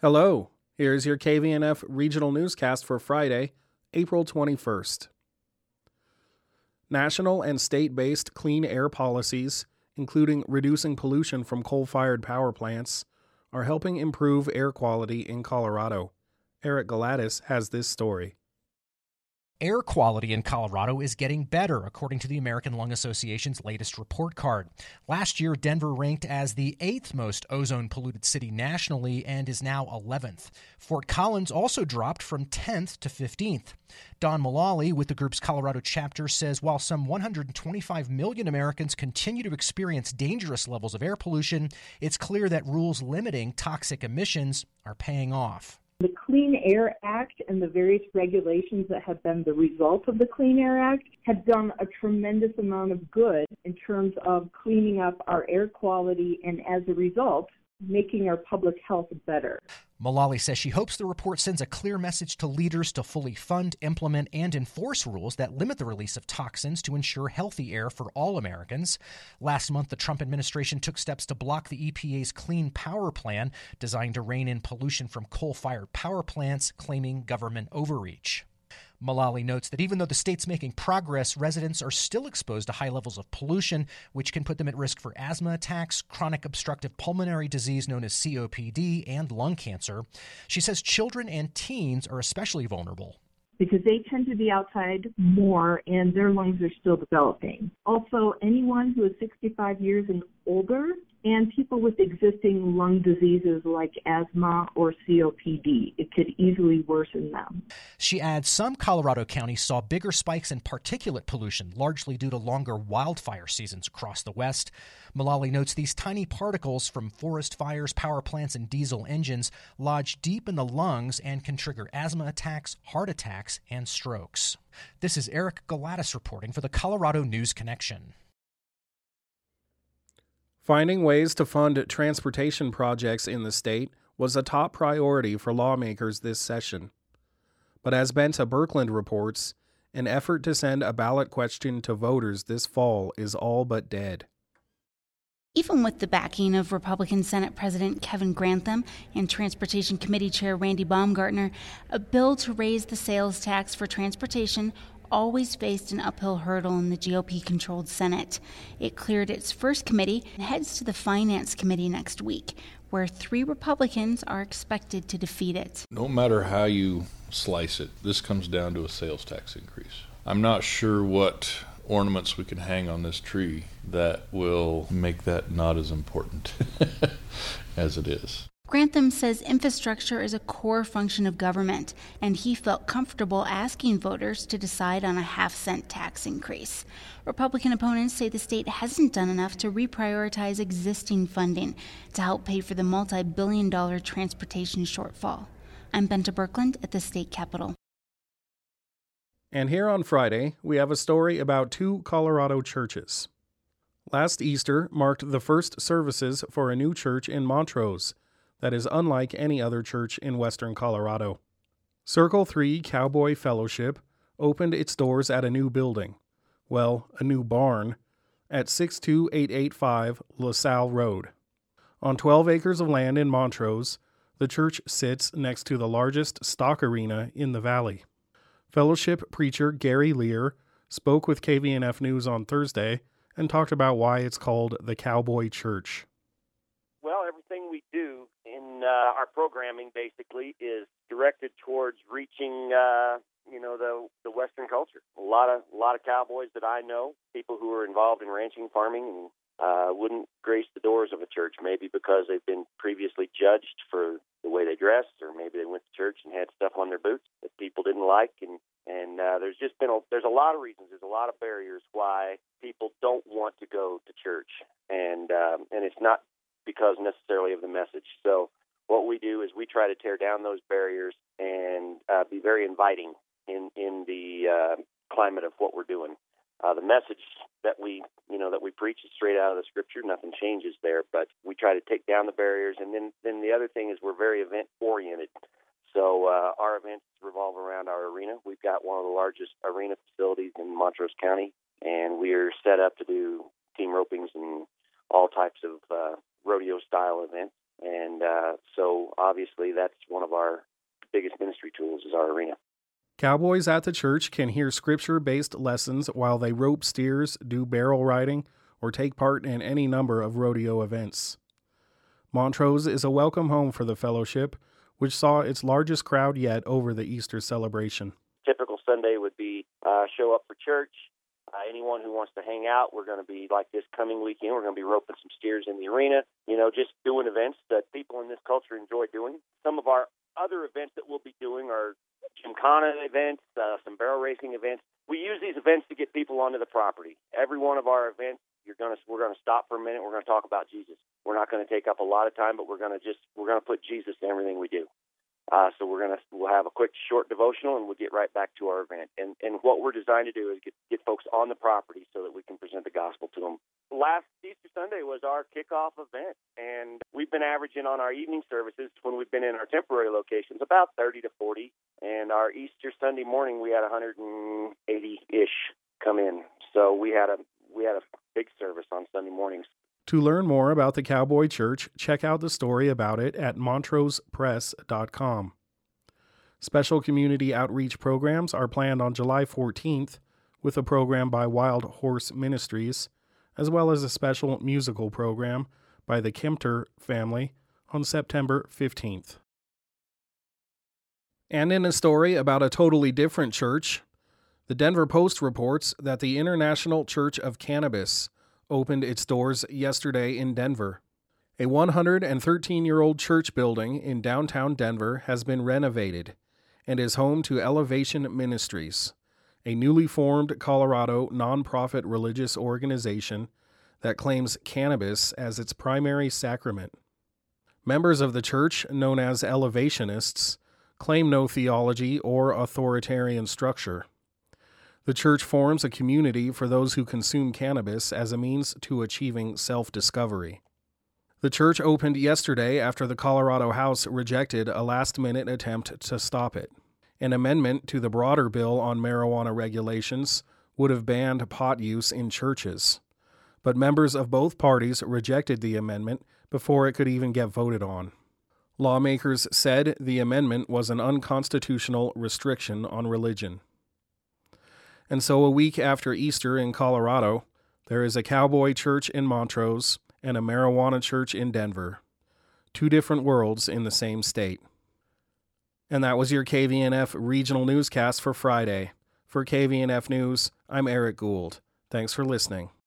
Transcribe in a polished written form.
Hello, here's your KVNF regional newscast for Friday, April 21st. National and state-based clean air policies, including reducing pollution from coal-fired power plants, are helping improve air quality in Colorado. Eric Galatis has this story. Air quality in Colorado is getting better, according to the American Lung Association's latest report card. Last year, Denver ranked as the 8th most ozone-polluted city nationally and is now 11th. Fort Collins also dropped from 10th to 15th. Don Mullally, with the group's Colorado chapter, says while some 125 million Americans continue to experience dangerous levels of air pollution, it's clear that rules limiting toxic emissions are paying off. The Clean Air Act and the various regulations that have been the result of the Clean Air Act have done a tremendous amount of good in terms of cleaning up our air quality and, as a result, making our public health better. Mullally says she hopes the report sends a clear message to leaders to fully fund, implement, and enforce rules that limit the release of toxins to ensure healthy air for all Americans. Last month, the Trump administration took steps to block the EPA's Clean Power Plan, designed to rein in pollution from coal-fired power plants, claiming government overreach. Mullally notes that even though the state's making progress, residents are still exposed to high levels of pollution, which can put them at risk for asthma attacks, chronic obstructive pulmonary disease known as COPD, and lung cancer. She says children and teens are especially vulnerable, because they tend to be outside more and their lungs are still developing. Also, anyone who is 65 years and older and people with existing lung diseases like asthma or COPD. It could easily worsen them. She adds some Colorado counties saw bigger spikes in particulate pollution, largely due to longer wildfire seasons across the West. Mullally notes these tiny particles from forest fires, power plants, and diesel engines lodge deep in the lungs and can trigger asthma attacks, heart attacks, and strokes. This is Eric Galatis reporting for the Colorado News Connection. Finding ways to fund transportation projects in the state was a top priority for lawmakers this session. But as Benta Birkeland reports, an effort to send a ballot question to voters this fall is all but dead. Even with the backing of Republican Senate President Kevin Grantham and Transportation Committee Chair Randy Baumgartner, a bill to raise the sales tax for transportation always faced an uphill hurdle in the GOP-controlled Senate. It cleared its first committee and heads to the Finance Committee next week, where 3 Republicans are expected to defeat it. No matter how you slice it, this comes down to a sales tax increase. I'm not sure what ornaments we can hang on this tree that will make that not as important as it is. Grantham says infrastructure is a core function of government, and he felt comfortable asking voters to decide on a half-cent tax increase. Republican opponents say the state hasn't done enough to reprioritize existing funding to help pay for the multi-billion-dollar transportation shortfall. I'm Benta Birkeland at the state capitol. And here on Friday, we have a story about 2 Colorado churches. Last Easter marked the first services for a new church in Montrose that is unlike any other church in western Colorado. Circle 3 Cowboy Fellowship opened its doors at a new building, a new barn, at 62885 LaSalle Road. On 12 acres of land in Montrose, the church sits next to the largest stock arena in the valley. Fellowship preacher Gary Lear spoke with KVNF News on Thursday and talked about why it's called the Cowboy Church. Well, everything we do in our programming basically is directed towards reaching, the Western culture. A lot of cowboys that I know, people who are involved in ranching, farming, and wouldn't grace the doors of a church, maybe because they've been previously judged for the way they dressed, or maybe they went to church and had stuff on their boots that people didn't like, and there's a lot of reasons. There's a lot of barriers why people don't want to go to church, and it's not because necessarily of the message. So what we do is we try to tear down those barriers and be very inviting in the climate of what we're doing. The message that we preach is straight out of the Scripture. Nothing changes there, but we try to take down the barriers. And then the other thing is we're very event-oriented. So our events revolve around our arena. We've got one of the largest arena facilities in Montrose County, and we're set up to do team ropings and all types of rodeo-style events. And so obviously that's one of our biggest ministry tools is our arena. Cowboys at the church can hear scripture-based lessons while they rope steers, do barrel riding, or take part in any number of rodeo events. Montrose is a welcome home for the fellowship, which saw its largest crowd yet over the Easter celebration. Typical Sunday would be show up for church. Anyone who wants to hang out, we're going to be, like this coming weekend, we're going to be roping some steers in the arena, just doing events that people in this culture enjoy doing. Some of our other events that we'll be doing are Gymkhana events, some barrel racing events. We use these events to get people onto the property. Every one of our events, we're going to stop for a minute. We're going to talk about Jesus. We're not going to take up a lot of time, but we're going to put Jesus in everything we do. So we'll have a quick short devotional, and we'll get right back to our event. And what we're designed to do is get folks on the property so that we can present the gospel to them. Last Easter Sunday was our kickoff event, and we've been averaging on our evening services when we've been in our temporary locations about 30 to 40. And our Easter Sunday morning, we had 180-ish come in. So we had a big service on Sunday mornings. To learn more about the Cowboy Church, check out the story about it at montrosepress.com. Special community outreach programs are planned on July 14th with a program by Wild Horse Ministries, as well as a special musical program by the Kempter family on September 15th. And in a story about a totally different church, the Denver Post reports that the International Church of Cannabis opened its doors yesterday in Denver. A 113-year-old church building in downtown Denver has been renovated and is home to Elevation Ministries, a newly formed Colorado nonprofit religious organization that claims cannabis as its primary sacrament. Members of the church, known as Elevationists, claim no theology or authoritarian structure. The church forms a community for those who consume cannabis as a means to achieving self-discovery. The church opened yesterday after the Colorado House rejected a last-minute attempt to stop it. An amendment to the broader bill on marijuana regulations would have banned pot use in churches, but members of both parties rejected the amendment before it could even get voted on. Lawmakers said the amendment was an unconstitutional restriction on religion. And so a week after Easter in Colorado, there is a cowboy church in Montrose and a marijuana church in Denver. Two different worlds in the same state. And that was your KVNF regional newscast for Friday. For KVNF News, I'm Eric Gould. Thanks for listening.